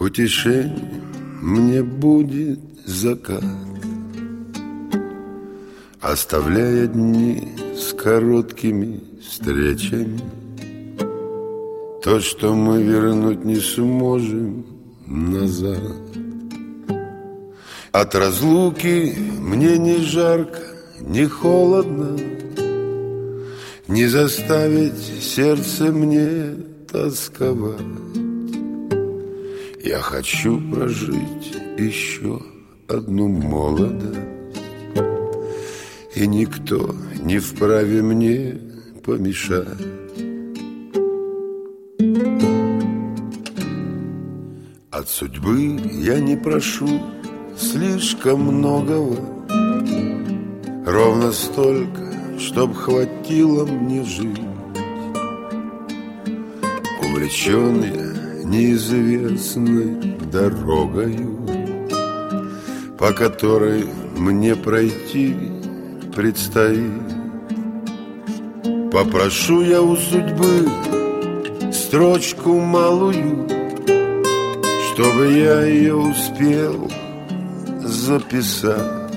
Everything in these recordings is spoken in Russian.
Утешением мне будет закат, оставляя дни с короткими встречами. То, что мы вернуть не сможем назад. От разлуки мне не жарко, не холодно, не заставить сердце мне тосковать. Я хочу прожить еще одну молодость, и никто не вправе мне помешать. От судьбы я не прошу слишком многого, ровно столько, чтоб хватило мне жить. Увлечен я неизвестной дорогою, по которой мне пройти предстоит. Попрошу я у судьбы строчку малую, чтобы я ее успел записать.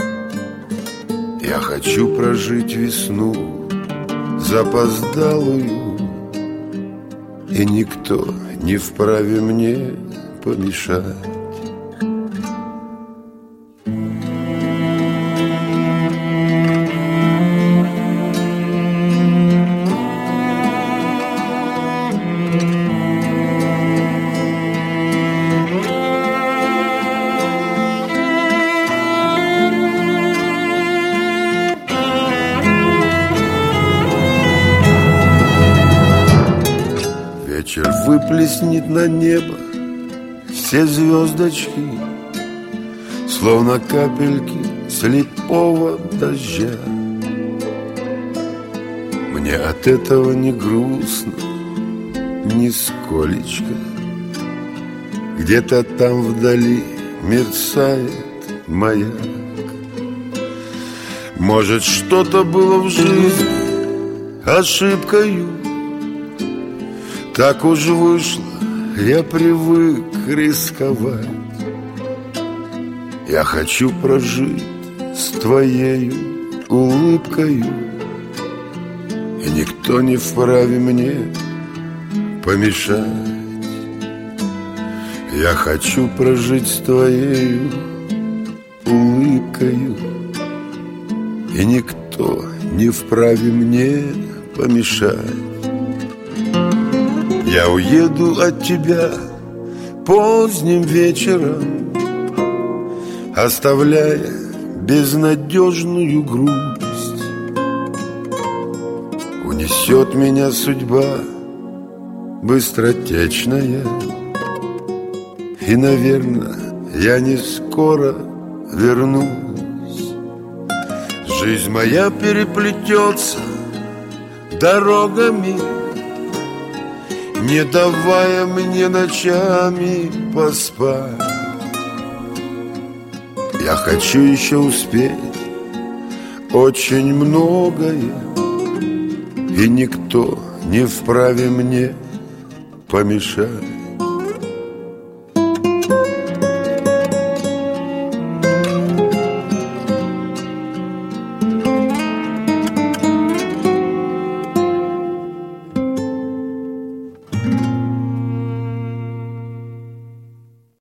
Я хочу прожить весну запоздалую, и никто не вправе мне помешать. Вечер выплеснет на небо все звездочки, словно капельки слепого дождя. Мне от этого не грустно, нисколечко. Где-то там вдали мерцает маяк. Может, что-то было в жизни ошибкою, так уж вышло, я привык рисковать. Я хочу прожить с твоею улыбкою, и никто не вправе мне помешать. Я хочу прожить с твоею улыбкою, и никто не вправе мне помешать. Я уеду от тебя поздним вечером, оставляя безнадежную грусть. Унесет меня судьба быстротечная, и, наверное, я не скоро вернусь. Жизнь моя переплетется дорогами, не давая мне ночами поспать. Я хочу еще успеть очень многое, и никто не вправе мне помешать.